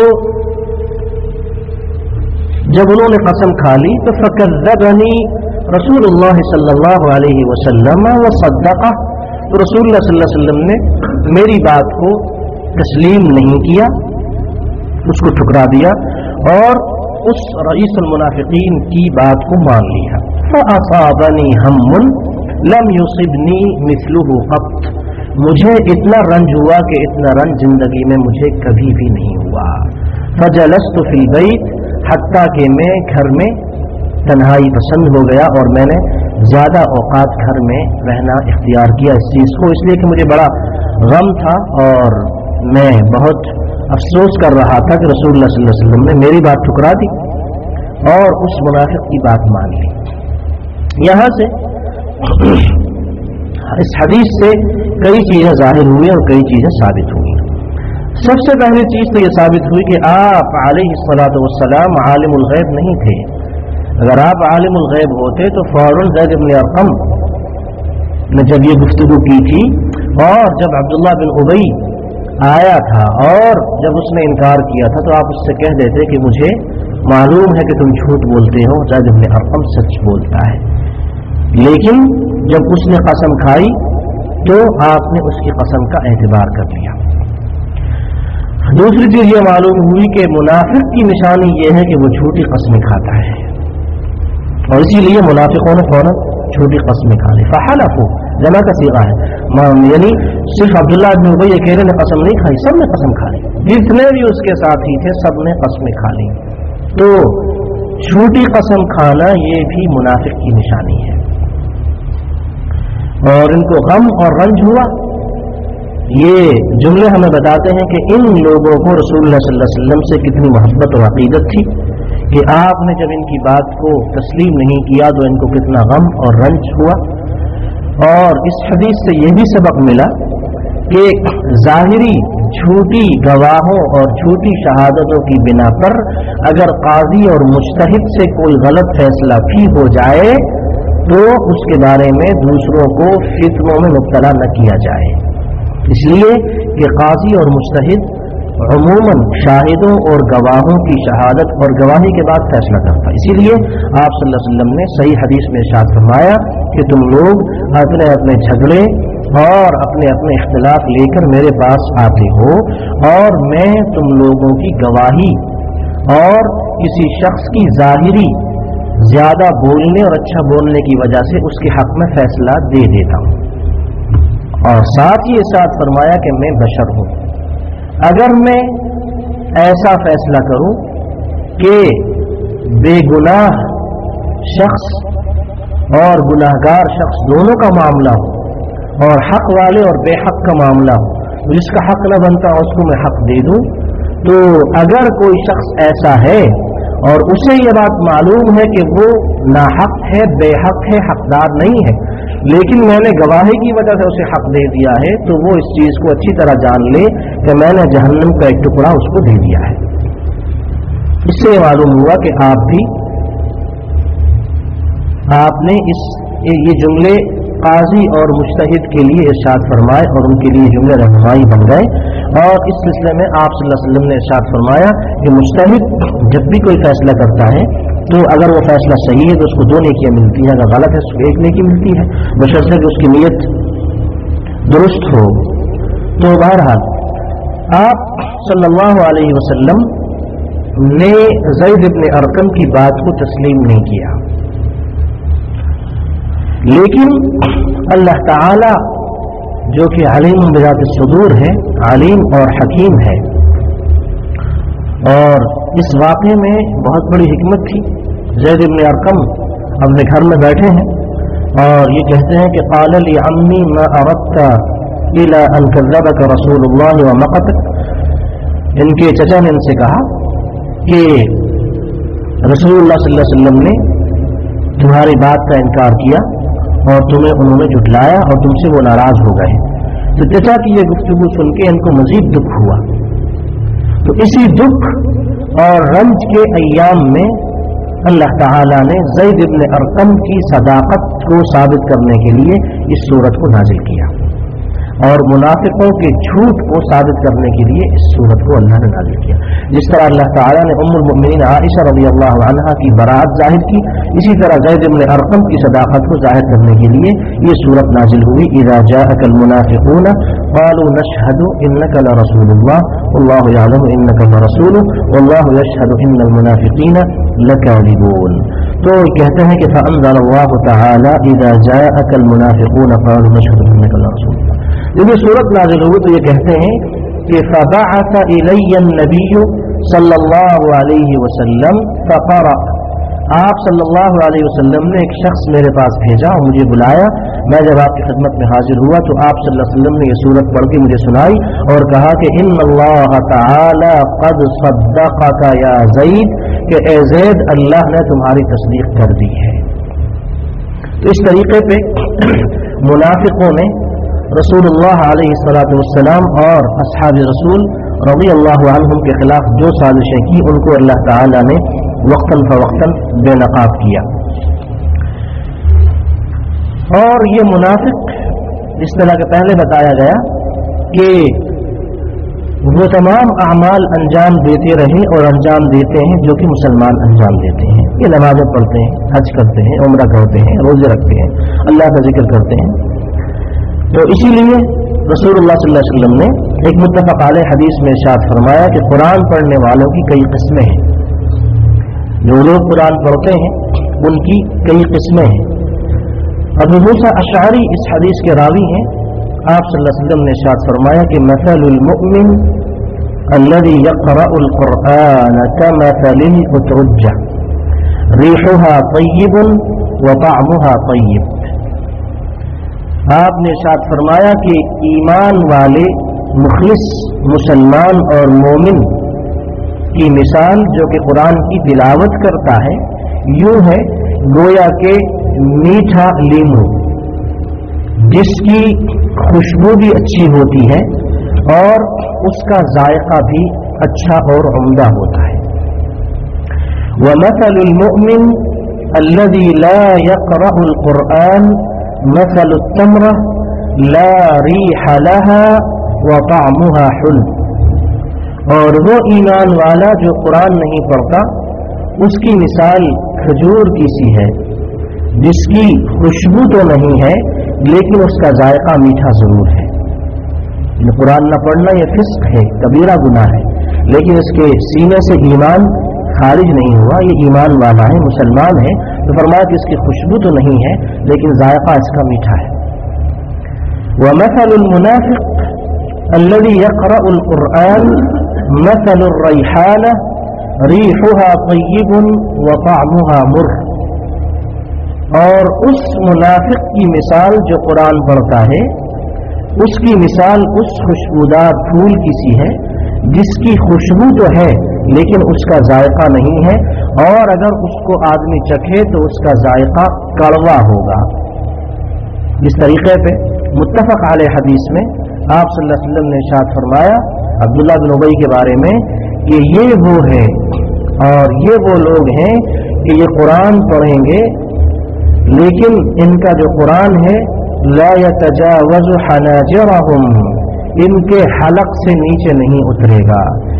جب انہوں نے قسم کھا لی تو فکذبنی رسول اللہ صلی اللہ علیہ وسلم وصدقہ، تو رسول اللہ صلی اللہ علیہ وسلم نے میری بات کو تسلیم نہیں کیا، اس کو ٹھکرا دیا اور اس رئیس المنافقین کی بات کو مان لیا۔ فاصابنی ہم لم یصبنی مثلہ قط، مجھے اتنا رنج ہوا کہ اتنا رنج زندگی میں مجھے کبھی بھی نہیں ہوا۔ فجلست فی البیت، حتیٰ کہ میں گھر میں تنہائی پسند ہو گیا اور میں نے زیادہ اوقات گھر میں رہنا اختیار کیا اس چیز کو، اس لیے کہ مجھے بڑا غم تھا اور میں بہت افسوس کر رہا تھا کہ رسول اللہ صلی اللہ علیہ وسلم نے میری بات ٹھکرا دی اور اس منافق کی بات مان لی۔ یہاں سے اس حدیث سے کئی چیزیں ظاہر ہوئی اور کئی چیزیں ثابت ہوئی. سب سے پہلی چیز تو یہ ثابت ہوئی کہ آپ علیہ الصلاۃ والسلام عالم الغیب نہیں تھے. اگر آپ عالم الغیب ہوتے تو فوراً زید بن ارقم نے جب یہ گفتگو کی تھی اور جب عبداللہ بن ابی آیا تھا اور جب اس نے انکار کیا تھا تو آپ اس سے کہہ دیتے کہ مجھے معلوم ہے کہ تم جھوٹ بولتے ہو، زید بن ارقم سچ بولتا ہے. لیکن جب اس نے قسم کھائی تو آپ نے اس کی قسم کا اعتبار کر لیا. دوسری چیز یہ معلوم ہوئی کہ منافق کی نشانی یہ ہے کہ وہ جھوٹی قسمیں کھاتا ہے، اور اسی لیے منافقوں نے فوراً جھوٹی قسمیں کھا لی. فحلفوا جمع کا صیغہ ہے، یعنی صرف عبداللہ بن ابی اکیلے نے قسم نہیں کھائی، سب نے قسم کھا لی. جتنے بھی اس کے ساتھی تھے سب نے قسمیں کھا لی. تو جھوٹی قسم کھانا یہ بھی منافق کی نشانی ہے. اور ان کو غم اور رنج ہوا. یہ جملے ہمیں بتاتے ہیں کہ ان لوگوں کو رسول اللہ صلی اللہ علیہ وسلم سے کتنی محبت اور عقیدت تھی کہ آپ نے جب ان کی بات کو تسلیم نہیں کیا تو ان کو کتنا غم اور رنج ہوا. اور اس حدیث سے یہ بھی سبق ملا کہ ظاہری جھوٹی گواہوں اور جھوٹی شہادتوں کی بنا پر اگر قاضی اور مجتہد سے کوئی غلط فیصلہ بھی ہو جائے تو اس کے بارے میں دوسروں کو فتنوں میں مبتلا نہ کیا جائے. اس لیے کہ قاضی اور مجتہد عموماً شاہدوں اور گواہوں کی شہادت اور گواہی کے بعد فیصلہ کرتا ہے. اسی لیے آپ صلی اللہ علیہ وسلم نے صحیح حدیث میں ارشاد فرمایا کہ تم لوگ اپنے اپنے جھگڑے اور اپنے اپنے اختلاف لے کر میرے پاس آتے ہو اور میں تم لوگوں کی گواہی اور کسی شخص کی ظاہری زیادہ بولنے اور اچھا بولنے کی وجہ سے اس کے حق میں فیصلہ دے دیتا ہوں. اور ساتھ ہی ساتھ فرمایا کہ میں بشر ہوں. اگر میں ایسا فیصلہ کروں کہ بے گناہ شخص اور گناہگار شخص دونوں کا معاملہ ہو اور حق والے اور بے حق کا معاملہ ہو، جس کا حق نہ بنتا اس کو میں حق دے دوں، تو اگر کوئی شخص ایسا ہے اور اسے یہ بات معلوم ہے کہ وہ ناحق ہے، بے حق ہے، حقدار نہیں ہے، لیکن میں نے گواہی کی وجہ سے اسے حق دے دیا ہے، تو وہ اس چیز کو اچھی طرح جان لے کہ میں نے جہنم کا ایک ٹکڑا اس کو دے دیا ہے. اس سے معلوم ہوا کہ آپ نے یہ جملے قاضی اور مجتہد کے لیے ارشاد فرمائے اور ان کے لیے جملے رہنمائی بن گئے. اور اس سلسلے میں آپ صلی اللہ علیہ وسلم نے ارشاد فرمایا کہ مجتہد جب بھی کوئی فیصلہ کرتا ہے تو اگر وہ فیصلہ صحیح ہے تو اس کو 2 نیکیاں ملتی ہیں، اگر غلط ہے اس کو 1 نیکی ملتی ہے، بشرطے کہ اس کی نیت درست ہو. تو بہرحال آپ صلی اللہ علیہ وسلم نے زید بن ارقم کی بات کو تسلیم نہیں کیا، لیکن اللہ تعالی جو کہ علیم بذات الصدور ہے، علیم اور حکیم ہے، اور اس واقعے میں بہت بڑی حکمت تھی. زید بن ارقم اپنے گھر میں بیٹھے ہیں اور یہ کہتے ہیں کہ قال لی عمی ما اردت الى ان كذبك رسول اللہ ومقتك. ان کے چچا نے ان سے کہا کہ رسول اللہ صلی اللہ علیہ وسلم نے تمہاری بات کا انکار کیا اور تمہیں انہوں نے جھٹلایا اور تم سے وہ ناراض ہو گئے. تو چچا کی یہ گفتگو سن کے ان کو مزید دکھ ہوا. تو اسی دکھ اور رنج کے ایام میں اللہ تعالی نے زید بن ارقم کی صداقت کو ثابت کرنے کے لیے اس سورت کو نازل کیا، اور منافقوں کے جھوٹ کو ثابت کرنے کے لیے اس سورت کو اللہ نے نازل کیا. جس طرح اللہ تعالیٰ نے ام المؤمنین عائشہ رضی اللہ عنہا کی براءت ظاہر کی، اسی طرح زید بن ارقم کی صداقت کو ظاہر کرنے کے لیے یہ سورت نازل ہوئی. اذا جاءك المنافقون قالوا نشهد انك لرسول الله والله يعلم انك لرسوله والله يشهد ان المنافقين لكاذبون. تو کہتے ہیں کہ فانزل الله تعالی اذا جاءك المنافقون قالوا نشهد انك لرسول الله. جب یہ صورت نازل ہوئی تو یہ کہتے ہیں کہ فبعث الی النبی صلی اللہ علیہ وسلم فقرأ. آپ صلی اللہ علیہ وسلم نے ایک شخص میرے پاس بھیجا اور مجھے بلایا. میں جب آپ کی خدمت میں حاضر ہوا تو آپ صلی اللہ علیہ وسلم نے یہ صورت پڑھ کے مجھے سنائی اور کہا کہ ان اللہ تعالی قد صدقک یا زید، کہ اے زید اللہ نے تمہاری تصدیق کر دی ہے. تو اس طریقے پہ منافقوں نے رسول اللہ علیہ السلام اور اصحاب رسول رضی اللہ عنہم کے خلاف جو سازشیں کی ان کو اللہ تعالی نے وقتاً فوقتاً بے نقاب کیا. اور یہ منافق جس طرح کہ پہلے بتایا گیا کہ وہ تمام اعمال انجام دیتے رہے اور انجام دیتے ہیں جو کہ مسلمان انجام دیتے ہیں. یہ نمازیں پڑھتے ہیں، حج کرتے ہیں، عمرہ کرتے ہیں، روزے رکھتے ہیں، اللہ کا ذکر کرتے ہیں. تو اسی لیے رسول اللہ صلی اللہ علیہ وسلم نے ایک متفق علیہ حدیث میں ارشاد فرمایا کہ قرآن پڑھنے والوں کی کئی قسمیں ہیں. جو لوگ قرآن پڑھتے ہیں ان کی کئی قسمیں ہیں. ابو موسیٰ اشعری اس حدیث کے راوی ہیں. آپ صلی اللہ علیہ وسلم نے ارشاد فرمایا کہ مثل المؤمن الذي يقرأ القرآن كمثل الأترجة ريحها طيب وطعمها طيب. آپ نے ارشاد فرمایا کہ ایمان والے مخلص مسلمان اور مومن کی مثال جو کہ قرآن کی تلاوت کرتا ہے یوں ہے گویا کہ میٹھا لیمو جس کی خوشبو بھی اچھی ہوتی ہے اور اس کا ذائقہ بھی اچھا اور عمدہ ہوتا ہے. وَمَثَلُ الْمُؤْمِنِ الَّذِي لَا يَقْرَأُ الْقُرْآنَ مَثَلُ التَّمْرَةِ لَا رِيحَ لَهَا وَطَعْمُهَا حُلْوٌ. اور وہ ایمان والا جو قرآن نہیں پڑھتا اس کی مثال کھجور کی سی ہے جس کی خوشبو تو نہیں ہے لیکن اس کا ذائقہ میٹھا ضرور ہے. قرآن نہ پڑھنا یہ فسق ہے، کبیرہ گناہ ہے، لیکن اس کے سینے سے ایمان خارج نہیں ہوا، یہ ایمان والا ہے، مسلمان ہے. تو فرمایا کہ اس کی خوشبو تو نہیں ہے لیکن ذائقہ اس کا میٹھا ہے. وَمَثَلُ الْمُنَافِقِ الَّذِي يَقْرَأُ الْقُرْآنَ مَثَلُ الرَّيْحَانَةِ رِيحُهَا طَيِّبٌ وَطَعْمُهَا مُرٌّ. اور اس منافق کی مثال جو قرآن پڑھتا ہے اس کی مثال اس خوشبودار پھول کی سی ہے جس کی خوشبو تو ہے لیکن اس کا ذائقہ نہیں ہے، اور اگر اس کو آدمی چکھے تو اس کا ذائقہ کڑوا ہوگا. اس طریقے پہ متفق علیہ حدیث میں آپ صلی اللہ علیہ وسلم نے ارشاد فرمایا عبداللہ بن ابی کے بارے میں کہ یہ وہ ہے اور یہ وہ لوگ ہیں کہ یہ قرآن پڑھیں گے لیکن ان کا جو قرآن ہے لا يتجاوز حناجرهم ان کے حلق سے نیچے نہیں اترے گا.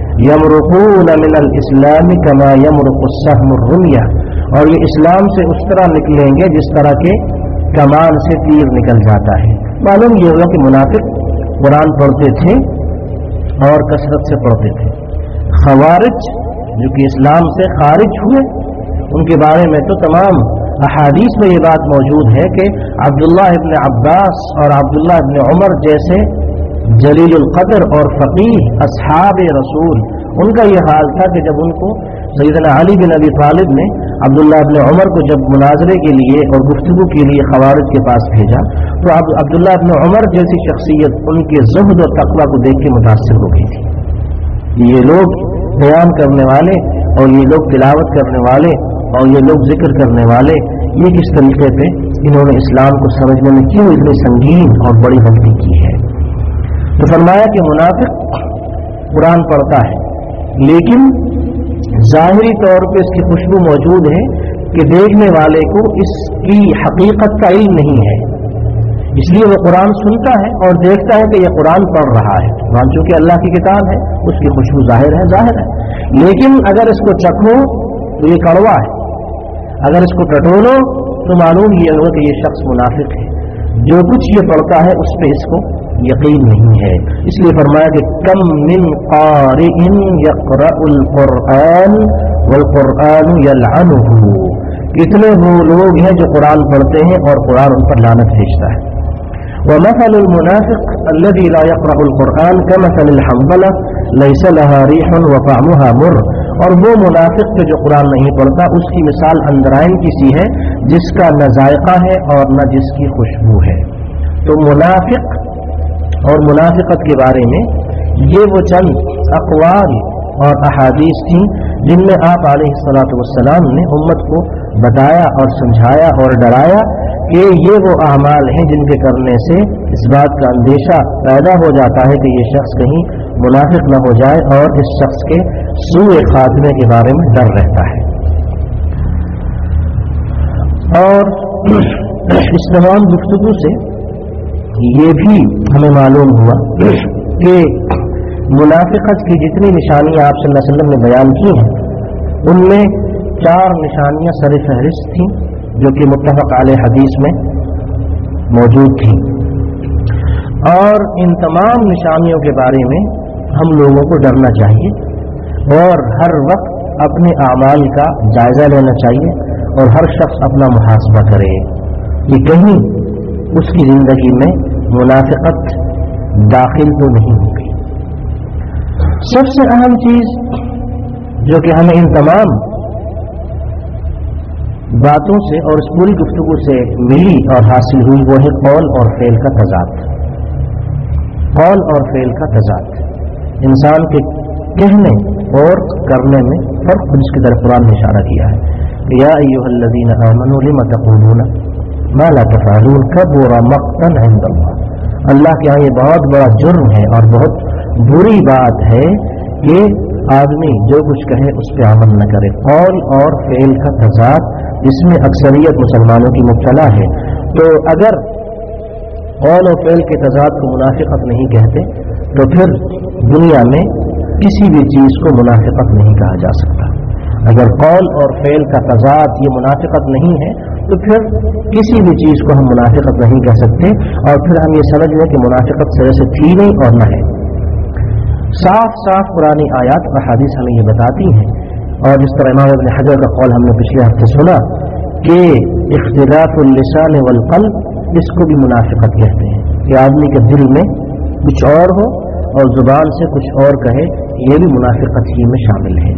یمرقون من الاسلام كما يمرق السهم الرمية. اور یہ اسلام سے اس طرح نکلیں گے جس طرح کے کمان سے تیر نکل جاتا ہے. معلوم یہ ہوا کہ منافق قرآن پڑھتے تھے اور کثرت سے پڑھتے تھے. خوارج جو کہ اسلام سے خارج ہوئے ان کے بارے میں تو تمام احادیث میں یہ بات موجود ہے کہ عبداللہ ابن عباس اور عبداللہ ابن عمر جیسے جلیل القدر اور فقیہ اصحاب رسول ان کا یہ حال تھا کہ جب ان کو سیدنا علی بن ابی طالب نے عبداللہ ابن عمر کو جب مناظرے کے لیے اور گفتگو کے لیے خوارج کے پاس بھیجا تو عبداللہ ابن عمر جیسی شخصیت ان کے زہد اور تقویٰ کو دیکھ کے متاثر ہو گئی تھی. یہ لوگ بیان کرنے والے اور یہ لوگ تلاوت کرنے والے اور یہ لوگ ذکر کرنے والے یہ کس طریقے پہ انہوں نے اسلام کو سمجھنے میں کیوں اتنی سنگین اور بڑی غلطی کی ہے. تو فرمایا کہ منافق قرآن پڑھتا ہے لیکن ظاہری طور پہ اس کی خوشبو موجود ہے کہ دیکھنے والے کو اس کی حقیقت کا علم نہیں ہے، اس لیے وہ قرآن سنتا ہے اور دیکھتا ہے کہ یہ قرآن پڑھ رہا ہے. قرآن چونکہ اللہ کی کتاب ہے اس کی خوشبو ظاہر ہے لیکن اگر اس کو چکھو تو یہ کڑوا ہے، اگر اس کو ٹٹولو تو معلوم یہ ہوگا کہ یہ شخص منافق ہے. جو کچھ یہ پڑھتا ہے اس پہ اس کو یقین نہیں ہے. اس لیے فرمایا کہ کم من قارئ یقرأ القرآن والقرآن یلعنہ. کتنے وہ لوگ ہیں جو قرآن پڑھتے ہیں اور قرآن ان پر لعنت بھیجتا ہے. ومثل المنافق الذي لا يقرأ القرآن كمثل الحنظلة ليس لها ريح وطعمها مر. اور وہ منافق کے جو قرآن نہیں پڑھتا اس کی مثال اندرائن کی سی ہے جس کا نہ ذائقہ ہے اور نہ جس کی خوشبو ہے. تو منافق اور منافقت کے بارے میں یہ وہ چند اقوال اور احادیث تھیں جن میں آپ علیہ الصلاۃ والسلام نے امت کو بتایا اور سمجھایا اور ڈرایا کہ یہ وہ اعمال ہیں جن کے کرنے سے اس بات کا اندیشہ پیدا ہو جاتا ہے کہ یہ شخص کہیں منافق نہ ہو جائے اور اس شخص کے سوء خاتمے کے بارے میں ڈر رہتا ہے. اور اس تمام گفتگو سے یہ بھی ہمیں معلوم ہوا کہ منافقت کی جتنی نشانیاں آپ صلی اللہ علیہ وسلم نے بیان کی ہیں ان میں 4 نشانیاں سر فہرست تھیں جو کہ متفق علیہ حدیث میں موجود تھیں، اور ان تمام نشانیوں کے بارے میں ہم لوگوں کو ڈرنا چاہیے اور ہر وقت اپنے اعمال کا جائزہ لینا چاہیے اور ہر شخص اپنا محاسبہ کرے کہ کہیں اس کی زندگی میں منافقت داخل تو نہیں ہو گئی. سب سے اہم چیز جو کہ ہمیں ان تمام باتوں سے اور اس پوری گفتگو سے ملی اور حاصل ہوئی وہ ہے قول اور فعل کا تضاد. قول اور فعل کا تضاد، انسان کے کہنے اور کرنے میں فرق، جس کی طرف قرآن نے اشارہ کیا ہے. یا ایھا الذین آمنوا لم تقولون ما لا تفعلون کبر مقتا عند اللہ. اللہ کے یہاں یہ بہت بڑا جرم ہے اور بہت بری بات ہے کہ آدمی جو کچھ کہے اس پہ عمل نہ کرے. قول اور فعل کا تضاد اس میں اکثریت مسلمانوں کی مبتلا ہے. تو اگر قول اور فعل کے تضاد کو منافقت نہیں کہتے تو پھر دنیا میں کسی بھی چیز کو منافقت نہیں کہا جا سکتا. اگر قول اور فعل کا تضاد یہ منافقت نہیں ہے تو پھر کسی بھی چیز کو ہم منافقت نہیں کہہ سکتے، اور پھر ہم یہ سمجھ لیں کہ منافقت سرے سے تھی نہیں اور نہ ہے. صاف صاف قرآنی آیات اور حدیث ہمیں یہ بتاتی ہیں، اور جس طرح امام ابن حجر کا قول ہم نے پچھلے ہفتے سنا کہ اختلاف اللسان والقلب، اس کو بھی منافقت کہتے ہیں کہ آدمی کے دل میں کچھ اور ہو اور زبان سے کچھ اور کہے، یہ بھی منافقت ہی میں شامل ہے.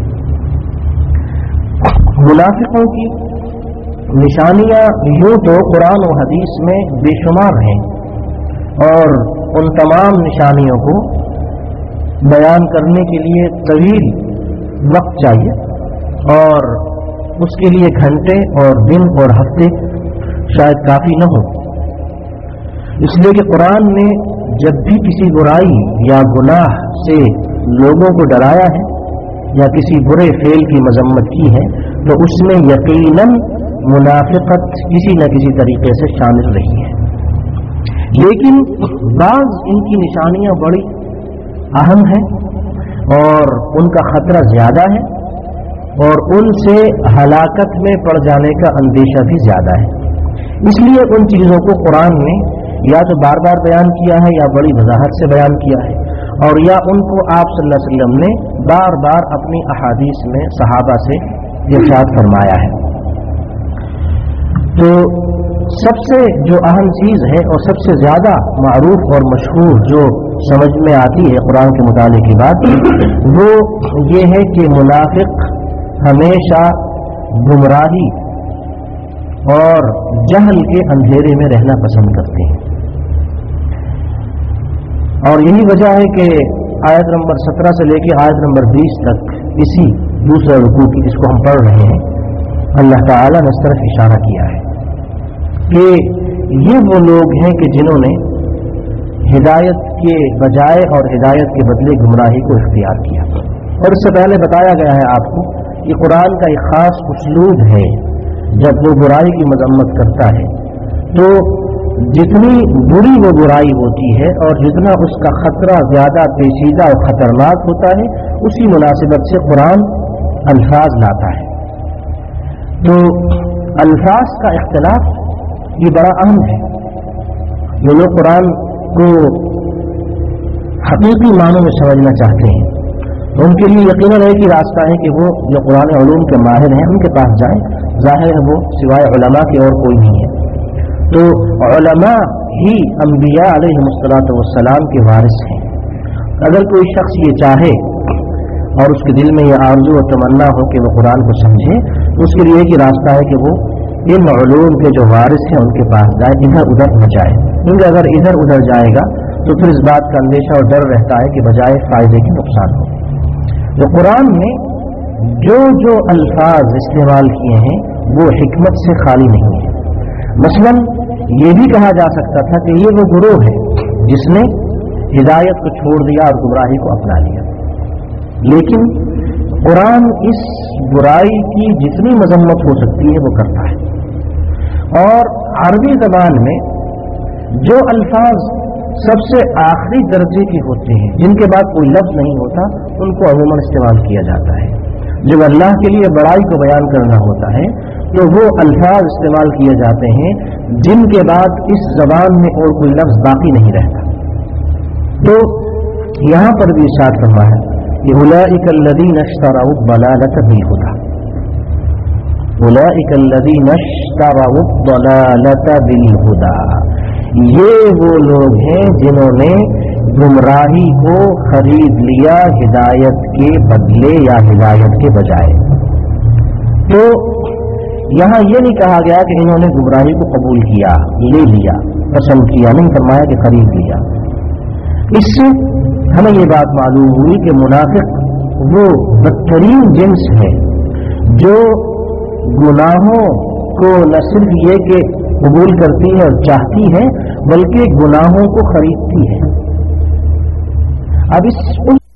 منافقوں کی نشانیاں یوں تو قرآن و حدیث میں بے شمار ہیں، اور ان تمام نشانیوں کو بیان کرنے کے لیے طویل وقت چاہیے، اور اس کے لیے گھنٹے اور دن اور ہفتے شاید کافی نہ ہو. اس لیے کہ قرآن نے جب بھی کسی برائی یا گناہ سے لوگوں کو ڈرایا ہے یا کسی برے فعل کی مذمت کی ہے تو اس میں یقیناً منافقت کسی نہ کسی طریقے سے شامل رہی ہے. لیکن بعض ان کی نشانیاں بڑی اہم ہیں اور ان کا خطرہ زیادہ ہے اور ان سے ہلاکت میں پڑ جانے کا اندیشہ بھی زیادہ ہے. اس لیے ان چیزوں کو قرآن نے یا تو بار بار بیان کیا ہے یا بڑی وضاحت سے بیان کیا ہے، اور یا ان کو آپ صلی اللہ علیہ وسلم نے بار بار اپنی احادیث میں صحابہ سے ارشاد فرمایا ہے. تو سب سے جو اہم چیز ہے اور سب سے زیادہ معروف اور مشہور جو سمجھ میں آتی ہے قرآن کے مطالعے کی بات، وہ یہ ہے کہ منافق ہمیشہ گمراہی اور جہل کے اندھیرے میں رہنا پسند کرتے ہیں. اور یہی وجہ ہے کہ آیت نمبر 17 سے لے کے آیت نمبر 20 تک اسی دوسرے رکوع کی جس کو ہم پڑھ رہے ہیں، اللہ تعالیٰ نے اس طرف اشارہ کیا ہے کہ یہ وہ لوگ ہیں کہ جنہوں نے ہدایت کے بجائے اور ہدایت کے بدلے گمراہی کو اختیار کیا. اور اس سے پہلے بتایا گیا ہے آپ کو کہ قرآن کا ایک خاص اسلوب ہے، جب وہ برائی کی مذمت کرتا ہے تو جتنی بری وہ برائی ہوتی ہے اور جتنا اس کا خطرہ زیادہ پیچیدہ اور خطرناک ہوتا ہے، اسی مناسبت سے قرآن الفاظ لاتا ہے. تو الفاظ کا اختلاف یہ بڑا اہم ہے. جو لوگ قرآن کو حقیقی معنوں میں سمجھنا چاہتے ہیں ان کے لیے یقیناً ایک ہی راستہ ہے کہ وہ جو قرآن علوم کے ماہر ہیں ان کے پاس جائیں. ظاہر ہے وہ سوائے علماء کے اور کوئی نہیں ہے. تو علماء ہی انبیاء علیہ الصلوۃ والسلام کے وارث ہیں. اگر کوئی شخص یہ چاہے اور اس کے دل میں یہ آرزو و تمنا ہو کہ وہ قرآن کو سمجھے، اس کے لیے ایک ہی راستہ ہے کہ وہ ان علوم کے جو وارث ہیں ان کے پاس جائے، ادھر ادھر نہ جائے. کیونکہ اگر ادھر ادھر جائے گا تو پھر اس بات کا اندیشہ اور ڈر رہتا ہے کہ بجائے فائدے کے نقصان ہو. تو قرآن نے جو جو الفاظ استعمال کیے ہیں وہ حکمت سے خالی نہیں ہے. مثلاً یہ بھی کہا جا سکتا تھا کہ یہ وہ گروہ ہے جس نے ہدایت کو چھوڑ دیا اور گمراہی کو اپنا لیا. لیکن قرآن اس برائی کی جتنی مذمت ہو سکتی ہے وہ کرتا ہے. اور عربی زبان میں جو الفاظ سب سے آخری درجے کے ہوتے ہیں، جن کے بعد کوئی لفظ نہیں ہوتا، ان کو عموماً استعمال کیا جاتا ہے. جب اللہ کے لیے بڑائی کو بیان کرنا ہوتا ہے تو وہ الفاظ استعمال کیے جاتے ہیں جن کے بعد اس زبان میں اور کوئی لفظ باقی نہیں رہتا. تو یہاں پر بھی ارشاد فرمایا کہ اولئک الذین اشتروا الضلالۃ بالہدی، اولئک الذین اشتروا الضلالۃ بالہدی، یہ وہ لوگ ہیں جنہوں نے گمراہی کو خرید لیا ہدایت کے بدلے یا ہدایت کے بجائے. تو یہاں یہ نہیں کہا گیا کہ انہوں نے گمراہی کو قبول کیا، لے لیا، پسند کیا، نہیں فرمایا کہ خرید لیا. اس سے ہمیں یہ بات معلوم ہوئی کہ منافق وہ بدترین جنس ہے جو گناہوں کو نہ صرف یہ کہ قبول کرتی ہے اور چاہتی ہے، بلکہ گناہوں کو خریدتی ہے. اب اس